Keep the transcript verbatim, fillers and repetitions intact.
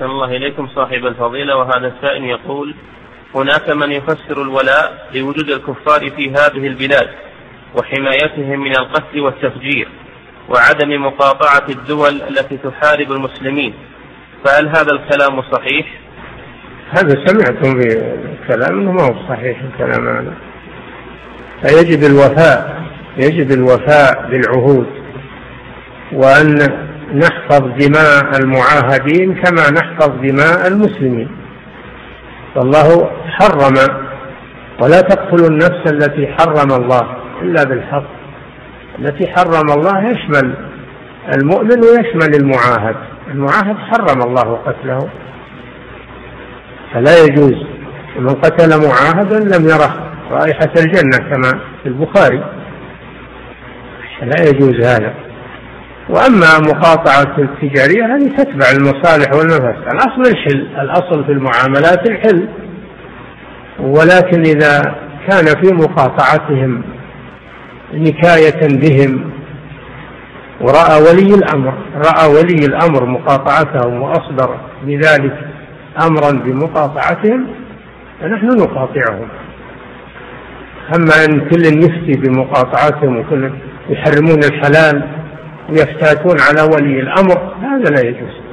أحسن الله إليكم صاحب الفضيلة. وهذا السائل يقول: هناك من يفسر الولاء لوجود الكفار في هذه البلاد وحمايتهم من القتل والتفجير وعدم مقاطعة الدول التي تحارب المسلمين، فهل هذا الكلام صحيح؟ هذا سمعتم بالكلام أنه ما هو صحيح الكلام هذا. فيجب الوفاء يجب الوفاء بالعهود، وأن نحفظ دماء المعاهدين كما نحفظ دماء المسلمين. فالله حرم: ولا تقتلوا النفس التي حرم الله إلا بالحق. التي حرم الله يشمل المؤمن ويشمل المعاهد. المعاهد حرم الله قتله، فلا يجوز. من قتل معاهدا لم يره رائحة الجنة كما في البخاري، لا يجوز هذا. وأما مقاطعة التجارية هذه تتبع المصالح والمفاسد. الأصل الحل، الأصل في المعاملات الحل، ولكن إذا كان في مقاطعتهم نكاية بهم ورأى ولي الأمر رأى ولي الأمر مقاطعتهم وأصدر بذلك أمرا بمقاطعتهم فنحن نقاطعهم. أما أن كل يفتي بمقاطعتهم وكل يحرمون الحلال ويفتاتون على ولي الأمر هذا لا يجوز.